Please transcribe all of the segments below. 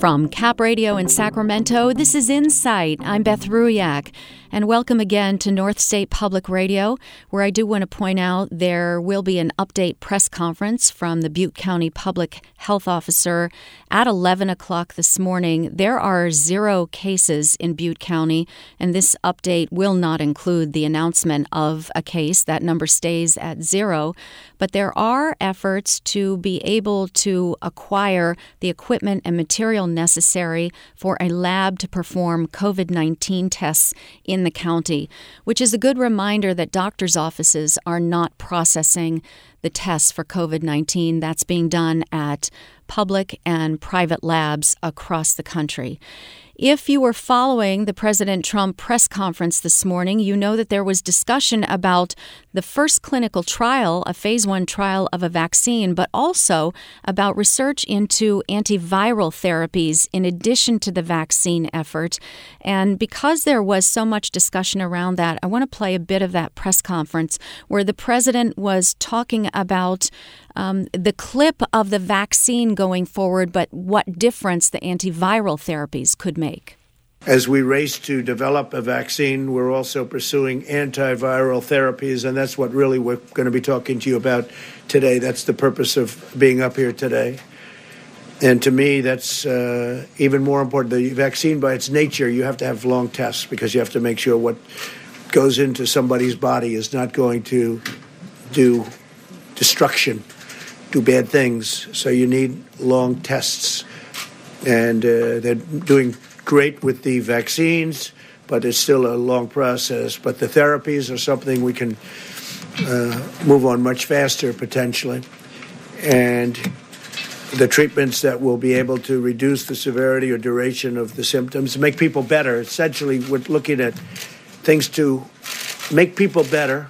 From Cap Radio in Sacramento, this is Insight. I'm Beth Ruyak, and welcome again to North State Public Radio, where I do want to point out there will be an update press conference from the Butte County Public Health Officer at 11 o'clock this morning. There are 0 cases in Butte County, and this update will not include the announcement of a case. That number stays at 0, but there are efforts to be able to acquire the equipment and material necessary for a lab to perform COVID-19 tests in the county, which is a good reminder that doctors' offices are not processing the tests for COVID-19. That's being done at public and private labs across the country. If you were following the President Trump press conference this morning, you know that there was discussion about the first clinical trial, a phase 1 trial of a vaccine, but also about research into antiviral therapies in addition to the vaccine effort. And because there was so much discussion around that, I want to play a bit of that press conference where the president was talking about the clip of the vaccine going forward, but what difference the antiviral therapies could make. As we race to develop a vaccine, we're also pursuing antiviral therapies, and that's what really we're going to be talking to you about today. That's the purpose of being up here today. And to me, that's even more important. The vaccine, by its nature, you have to have long tests because you have to make sure what goes into somebody's body is not going to do destruction, do bad things. So you need long tests. And they're doing great with the vaccines, but it's still a long process. But the therapies are something we can move on much faster, potentially. And the treatments that will be able to reduce the severity or duration of the symptoms, make people better. Essentially, we're looking at things to make people better,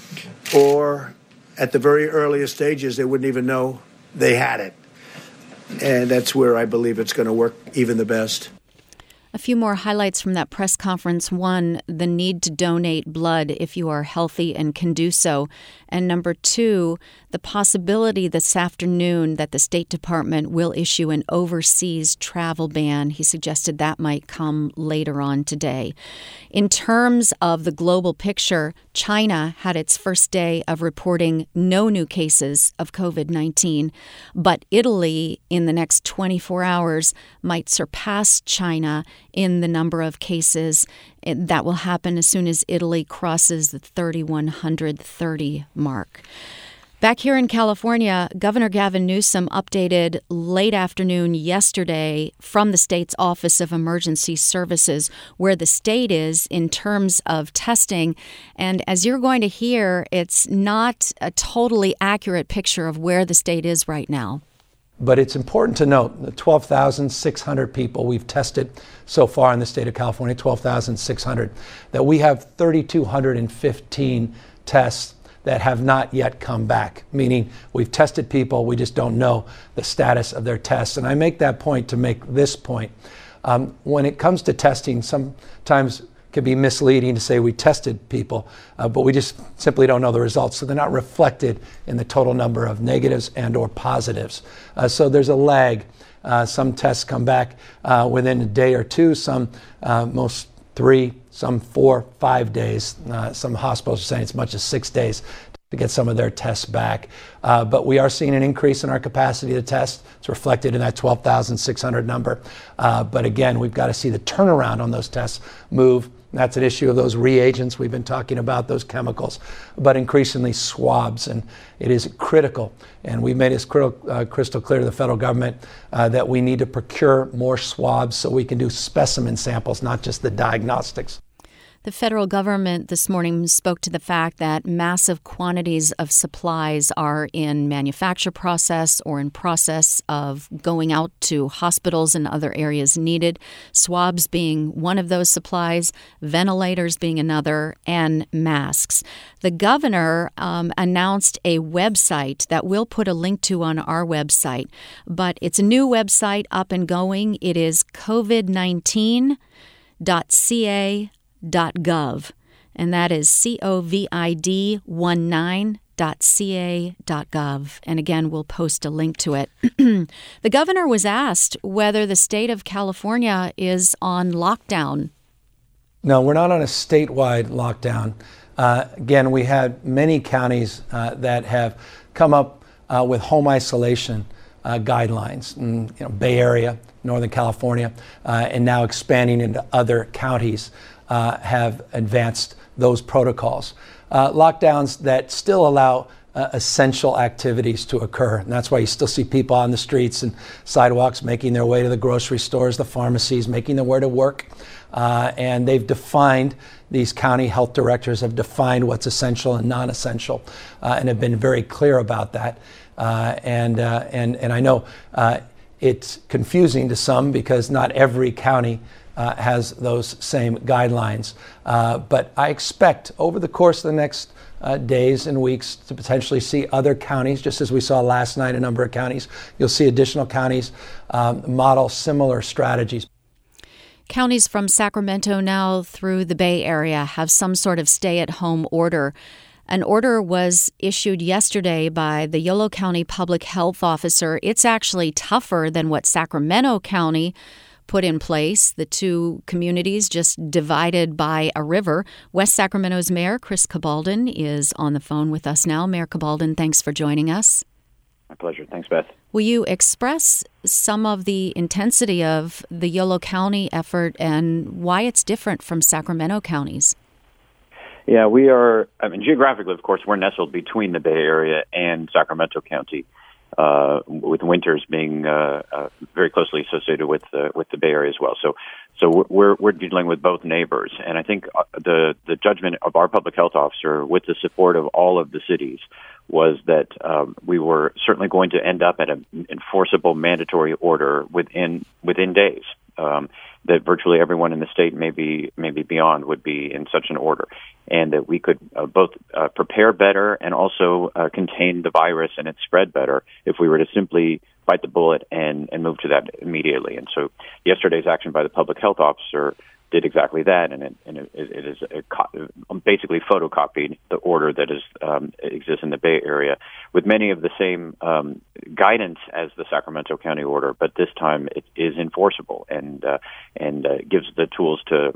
or at the very earliest stages, they wouldn't even know they had it. And that's where I believe it's going to work even the best. A few more highlights from that press conference. 1, the need to donate blood if you are healthy and can do so. And number 2, the possibility this afternoon that the State Department will issue an overseas travel ban. He suggested that might come later on today. In terms of the global picture, China had its first day of reporting no new cases of COVID-19, but Italy in the next 24 hours might surpass China in the number of cases. That will happen as soon as Italy crosses the 3,130 mark. Back here in California, Governor Gavin Newsom updated late afternoon yesterday from the state's Office of Emergency Services where the state is in terms of testing. And as you're going to hear, it's not a totally accurate picture of where the state is right now. But it's important to note the 12,600 people we've tested so far in the state of California, 12,600, that we have 3,215 tests that have not yet come back, meaning we've tested people, we just don't know the status of their tests. And I make that point to make this point. When it comes to testing, sometimes it can be misleading to say we tested people, but we just simply don't know the results. So they're not reflected in the total number of negatives and or positives. So there's a lag. Some tests come back within a day or two, some most 3, some 4, 5 days. Some hospitals are saying it's as much as 6 days to get some of their tests back. But we are seeing an increase in our capacity to test. It's reflected in that 12,600 number. But again, we've got to see the turnaround on those tests move. That's an issue of those reagents we've been talking about, those chemicals, but increasingly swabs. And it is critical. And we've made it crystal clear to the federal government that we need to procure more swabs so we can do specimen samples, not just the diagnostics. The federal government this morning spoke to the fact that massive quantities of supplies are in manufacture process or in process of going out to hospitals and other areas needed, swabs being one of those supplies, ventilators being another, and masks. The governor announced a website that we'll put a link to on our website, but it's a new website up and going. It is covid19.ca.gov, and that is COVID19 .ca.gov. And again, we'll post a link to it. The governor was asked whether the state of California is on lockdown. No, we're not on a statewide lockdown. Again, we had many counties that have come up with home isolation guidelines. Bay Area, Northern California, and now expanding into other counties have advanced those protocols. Lockdowns that still allow essential activities to occur. And that's why you still see people on the streets and sidewalks making their way to the grocery stores, the pharmacies, making their way to work. And they've defined, these county health directors have defined what's essential and non-essential, and have been very clear about that. And I know it's confusing to some because not every county has those same guidelines. But I expect over the course of the next days and weeks to potentially see other counties, just as we saw last night, a number of counties. You'll see additional counties model similar strategies. Counties from Sacramento now through the Bay Area have some sort of stay-at-home order. An order was issued yesterday by the Yolo County Public Health Officer. It's actually tougher than what Sacramento County put in place. The two communities just divided by a river. West Sacramento's Mayor Chris Cabaldon is on the phone with us now. Mayor Cabaldon, thanks for joining us. My pleasure. Thanks, Beth. Will you express some of the intensity of the Yolo County effort and why it's different from Sacramento counties? Yeah, we are, geographically, of course, we're nestled between the Bay Area and Sacramento County, with Winters being very closely associated with the Bay Area as well. So we're dealing with both neighbors, and I think the judgment of our public health officer, with the support of all of the cities, was that we were certainly going to end up at an enforceable mandatory order within days. That virtually everyone in the state, maybe beyond, would be in such an order, and that we could both prepare better and also contain the virus and its spread better if we were to simply bite the bullet and move to that immediately. And so yesterday's action by the public health officer did exactly that, and it is basically photocopied the order that exists in the Bay Area, with many of the same guidance as the Sacramento County order, but this time it is enforceable and gives the tools to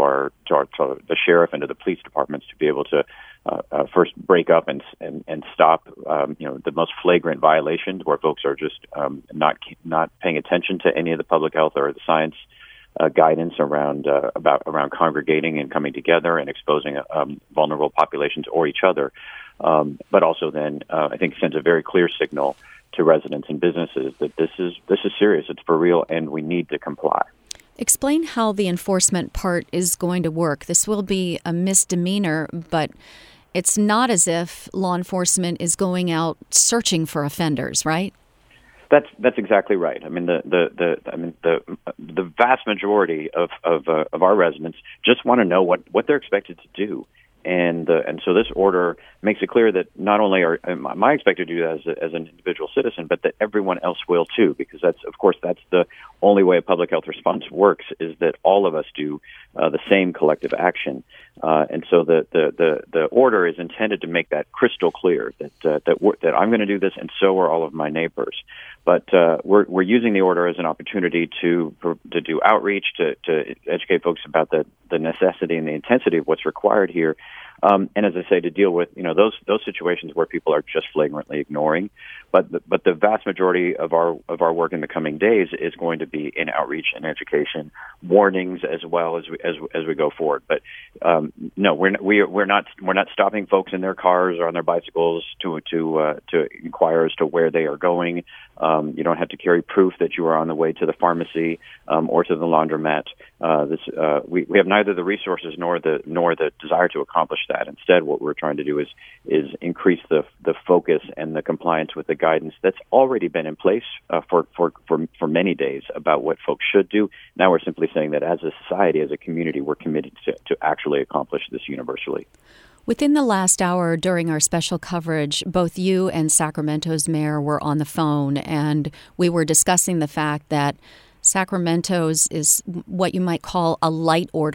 the sheriff and to the police departments to be able to first break up and stop the most flagrant violations where folks are just not paying attention to any of the public health or the science guidance around congregating and coming together and exposing vulnerable populations or each other, but also then I think sends a very clear signal to residents and businesses that this is serious, it's for real, and we need to comply. Explain how the enforcement part is going to work. This will be a misdemeanor, but it's not as if law enforcement is going out searching for offenders, right? That's exactly right. I mean, the vast majority of our residents just want to know what they're expected to do, and so this order makes it clear that not only am I expected to do that as an individual citizen, but that everyone else will too, because that's the only way a public health response works, is that all of us do the same collective action, and so the order is intended to make that crystal clear that I'm going to do this, and so are all of my neighbors. But we're using the order as an opportunity to do outreach, to educate folks about the necessity and the intensity of what's required here, and as I say, to deal with those situations where people are just flagrantly ignoring. But the vast majority of our work in the coming days is going to be in outreach and education, warnings as well as we go forward. But no, we're not stopping folks in their cars or on their bicycles to inquire as to where they are going. You don't have to carry proof that you are on the way to the pharmacy or to the laundromat. We have neither the resources nor the desire to accomplish that. Instead, what we're trying to do is increase the focus and the compliance with the guidance that's already been in place for many days about what folks should do. Now we're simply saying that as a society, as a community, we're committed to actually accomplish this universally. Within the last hour during our special coverage, both you and Sacramento's mayor were on the phone, and we were discussing the fact that Sacramento's is what you might call a light order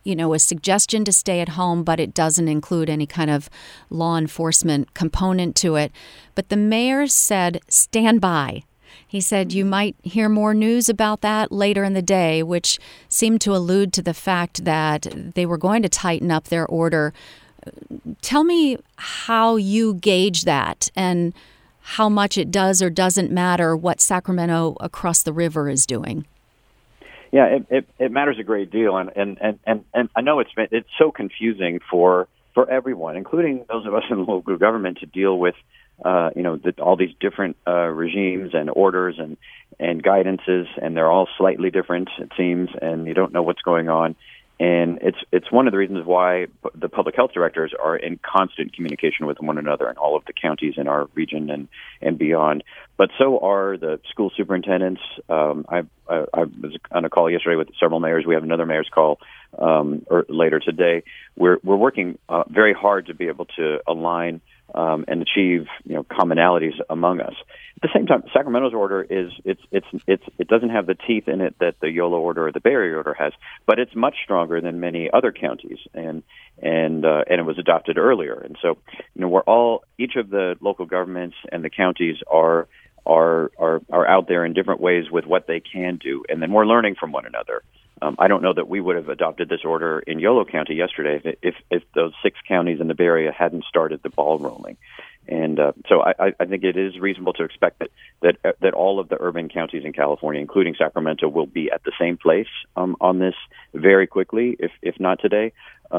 a suggestion to stay at home, but it doesn't include any kind of law enforcement component to it. But the mayor said, stand by. He said you might hear more news about that later in the day, which seemed to allude to the fact that they were going to tighten up their order. Tell me how you gauge that and how much it does or doesn't matter what Sacramento across the river is doing. Yeah, it matters a great deal, and I know it's so confusing for everyone, including those of us in local government, to deal with all these different regimes and orders and guidances, and they're all slightly different, it seems, and you don't know what's going on. And it's one of the reasons why the public health directors are in constant communication with one another in all of the counties in our region and beyond. But so are the school superintendents. I was on a call yesterday with several mayors. We have another mayor's call later today. We're working very hard to be able to align and achieve commonalities among us. At the same time, Sacramento's order it doesn't have the teeth in it that the YOLO order or the Bay Area order has, but it's much stronger than many other counties, and it was adopted earlier. And so each of the local governments and the counties are out there in different ways with what they can do, and then we're learning from one another. I don't know that we would have adopted this order in Yolo County yesterday if those 6 counties in the Bay Area hadn't started the ball rolling. And so I think it is reasonable to expect that all of the urban counties in California, including Sacramento, will be at the same place on this very quickly, if not today,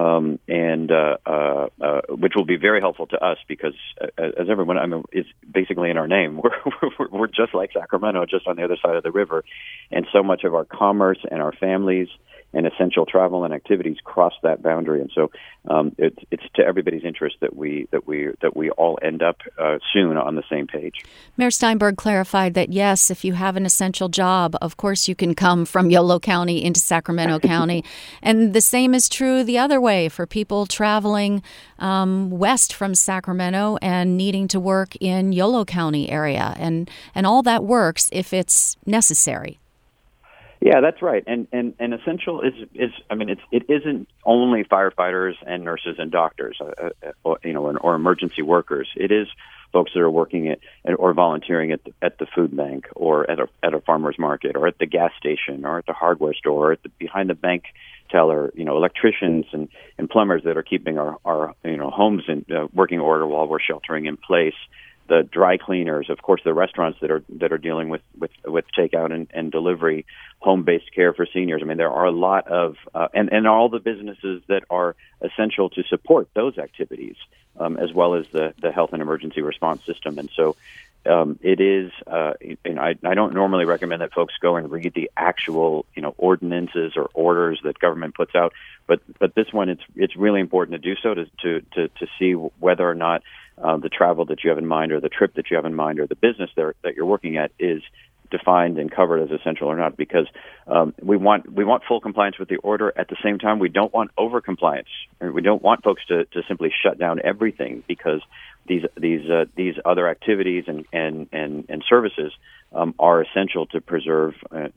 which will be very helpful to us because, as everyone, it's basically in our name. We're just like Sacramento, just on the other side of the river, and so much of our commerce and our families and essential travel and activities cross that boundary, and so it's to everybody's interest that we all end up soon on the same page. Mayor Steinberg clarified that yes, if you have an essential job, of course you can come from Yolo County into Sacramento County, and the same is true the other way for people traveling west from Sacramento and needing to work in Yolo County area, and all that works if it's necessary. Yeah, that's right. And essential is it isn't only firefighters and nurses and doctors, or emergency workers. It is folks that are working or volunteering at the food bank, or at a farmer's market, or at the gas station, or at the hardware store, or behind the bank teller. Electricians and plumbers that are keeping our homes in working order while we're sheltering in place. The dry cleaners, of course, the restaurants that are dealing with takeout and delivery, home-based care for seniors. There are a lot of and all the businesses that are essential to support those activities, as well as the health and emergency response system. And so it is. And I don't normally recommend that folks go and read the actual ordinances or orders that government puts out, but this one it's really important to do so to see whether or not the travel that you have in mind, or the trip that you have in mind, or the business that you're working at is defined and covered as essential or not. Because we want full compliance with the order. At the same time, we don't want over compliance. We don't want folks to simply shut down everything because these other activities and services are essential to preserve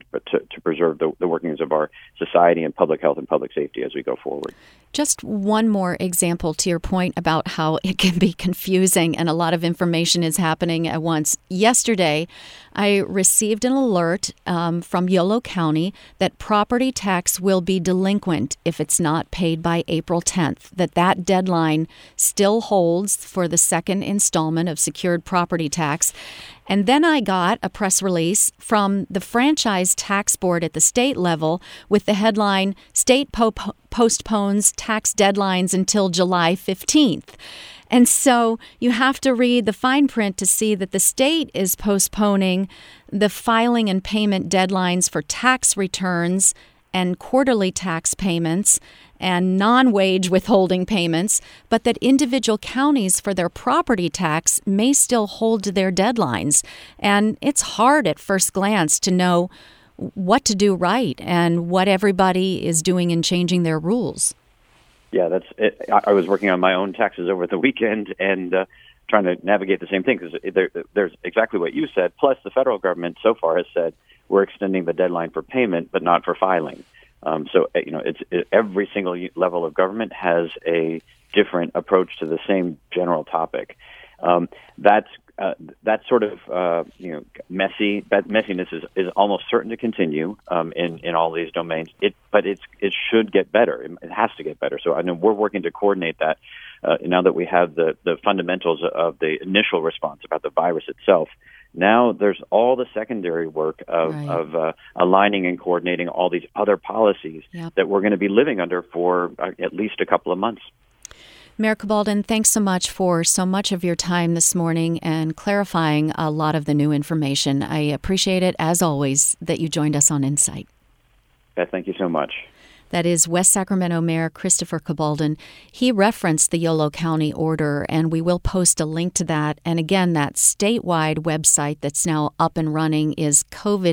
the workings of our society and public health and public safety as we go forward. Just one more example to your point about how it can be confusing and a lot of information is happening at once. Yesterday, I received an alert from Yolo County that property tax will be delinquent if it's not paid by April 10th, that deadline still holds for the second installment of secured property tax. And then I got a press release from the Franchise Tax Board at the state level with the headline, State Postpones Tax Deadlines Until July 15th. And so you have to read the fine print to see that the state is postponing the filing and payment deadlines for tax returns and quarterly tax payments and non-wage withholding payments, but that individual counties for their property tax may still hold to their deadlines. And it's hard at first glance to know what to do right and what everybody is doing in changing their rules. Yeah, that's it. I was working on my own taxes over the weekend and trying to navigate the same thing because there's exactly what you said. Plus, the federal government so far has said we're extending the deadline for payment, but not for filing. Every single level of government has a different approach to the same general topic. That's sort of messy. That messiness is almost certain to continue in all these domains. But it should get better. It has to get better. So I know we're working to coordinate that now that we have the fundamentals of the initial response about the virus itself. Now there's all the secondary work of aligning and coordinating all these other policies that we're going to be living under for at least a couple of months. Mayor Cabaldon, thanks so much for so much of your time this morning and clarifying a lot of the new information. I appreciate it, as always, that you joined us on Insight. Thank you so much. That is West Sacramento Mayor Christopher Cabaldon. He referenced the Yolo County order, and we will post a link to that. And again, that statewide website that's now up and running is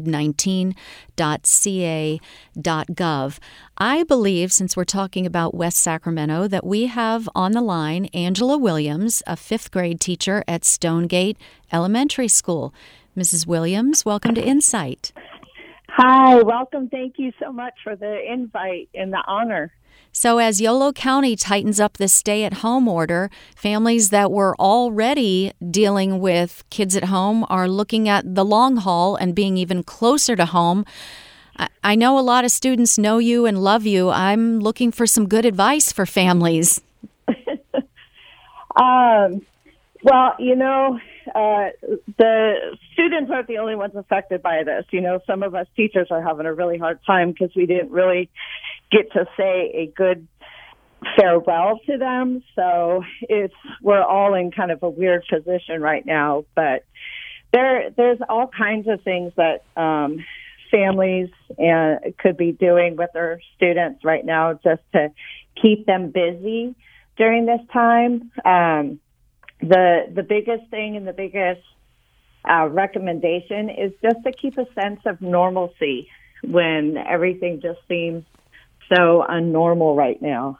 covid19.ca.gov. I believe, since we're talking about West Sacramento, that we have on the line Angela Williams, a fifth grade teacher at Stonegate Elementary School. Mrs. Williams, welcome to Insight. Hi, welcome. Thank you so much for the invite and the honor. So as Yolo County tightens up the stay-at-home order, families that were already dealing with kids at home are looking at the long haul and being even closer to home. I know a lot of students know you and love you. I'm looking for some good advice for families. Well, the students aren't the only ones affected by this. Some of us teachers are having a really hard time because we didn't really get to say a good farewell to them. So we're all in kind of a weird position right now. But there's all kinds of things that families could be doing with their students right now just to keep them busy during this time. The biggest thing and the biggest recommendation is just to keep a sense of normalcy when everything just seems so unnormal right now.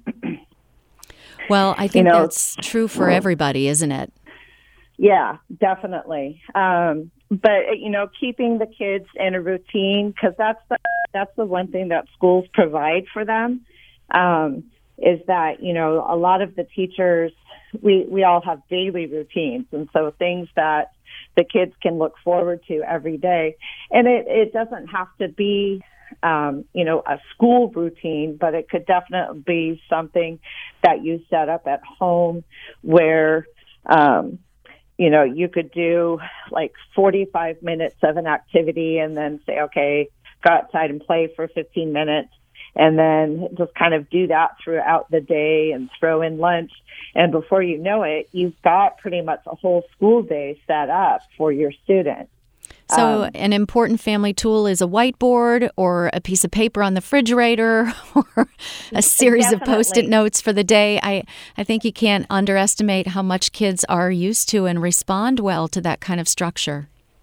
Well, I think that's true for everybody, isn't it? Yeah, definitely. But keeping the kids in a routine, because that's the one thing that schools provide for them, is that a lot of the teachers, we all have daily routines, and so things that the kids can look forward to every day. And it doesn't have to be a school routine, but it could definitely be something that you set up at home where you could do like 45 minutes of an activity and then say, okay, go outside and play for 15 minutes. And then just kind of do that throughout the day and throw in lunch. And before you know it, you've got pretty much a whole school day set up for your students. So an important family tool is a whiteboard or a piece of paper on the refrigerator or a series of Post-it notes for the day. I think you can't underestimate how much kids are used to and respond well to that kind of structure.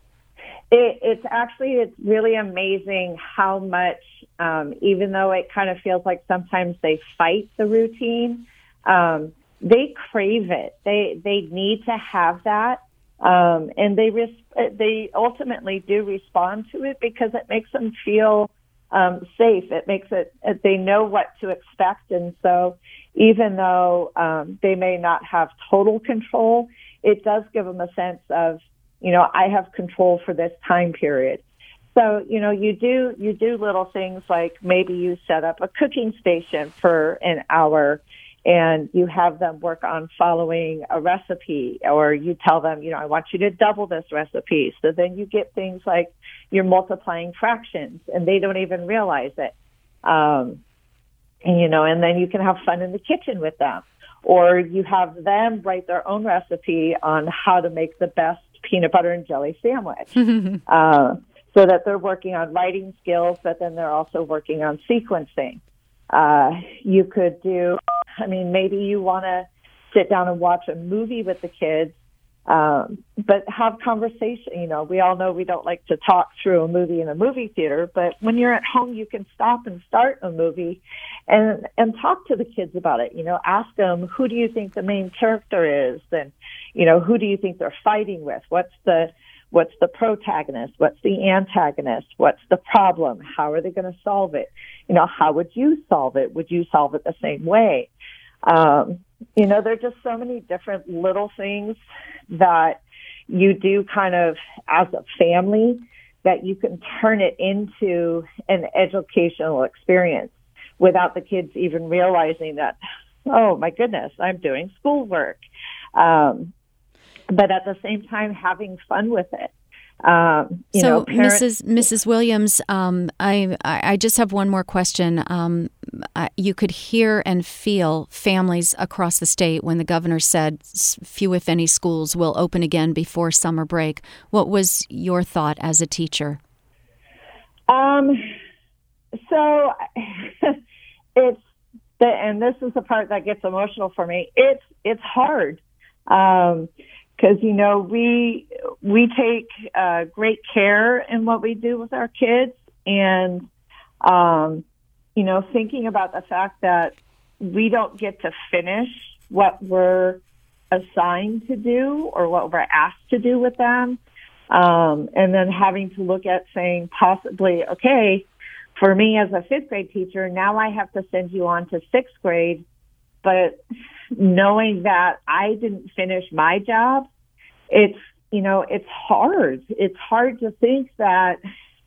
It's really amazing how much, even though it kind of feels like sometimes they fight the routine, they crave it. They need to have that, and they ultimately do respond to it because it makes them feel safe. It makes they know what to expect, and so even though they may not have total control, it does give them a sense of, I have control for this time period. So, you do little things like maybe you set up a cooking station for an hour and you have them work on following a recipe, or you tell them, I want you to double this recipe. So then you get things like you're multiplying fractions and they don't even realize it. And then you can have fun in the kitchen with them, or you have them write their own recipe on how to make the best peanut butter and jelly sandwich, so that they're working on writing skills, but then they're also working on sequencing. You could maybe you want to sit down and watch a movie with the kids, but have conversation. We all know we don't like to talk through a movie in a movie theater, but when you're at home, you can stop and start a movie and talk to the kids about it. Ask them, who do you think the main character is? And, who do you think they're fighting with? What's What's the protagonist? What's the antagonist? What's the problem? How are they going to solve it? How would you solve it? Would you solve it the same way? There are just so many different little things that you do kind of as a family that you can turn it into an educational experience without the kids even realizing that, oh my goodness, I'm doing schoolwork. But at the same time, having fun with it. Mrs. Williams, I just have one more question. You could hear and feel families across the state when the governor said few, if any, schools will open again before summer break. What was your thought as a teacher? So and this is the part that gets emotional for me. It's hard. Because, we take great care in what we do with our kids. And, thinking about the fact that we don't get to finish what we're assigned to do or what we're asked to do with them. And then having to look at saying possibly, okay, for me as a fifth grade teacher, now I have to send you on to sixth grade. But knowing that I didn't finish my job, it's hard. It's hard to think that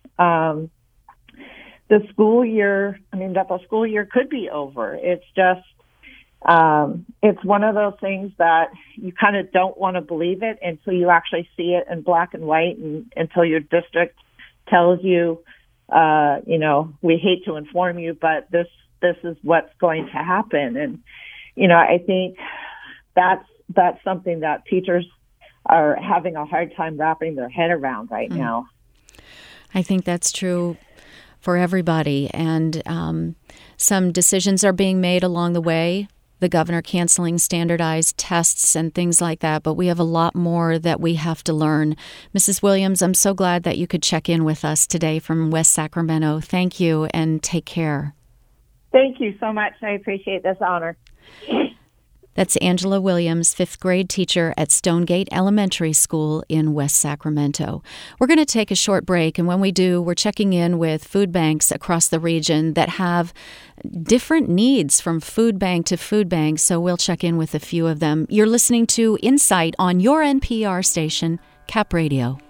the school year could be over. It's just, it's one of those things that you kind of don't want to believe it until you actually see it in black and white and until your district tells you, we hate to inform you, but this is what's going to happen. And, I think that's something that teachers are having a hard time wrapping their head around right now. I think that's true for everybody. And some decisions are being made along the way, the governor canceling standardized tests and things like that. But we have a lot more that we have to learn. Mrs. Williams, I'm so glad that you could check in with us today from West Sacramento. Thank you and take care. Thank you so much. I appreciate this honor. That's Angela Williams, fifth grade teacher at Stonegate Elementary School in West Sacramento. We're going to take a short break, and when we do, we're checking in with food banks across the region that have different needs from food bank to food bank, so we'll check in with a few of them. You're listening to Insight on your NPR station, Cap Radio.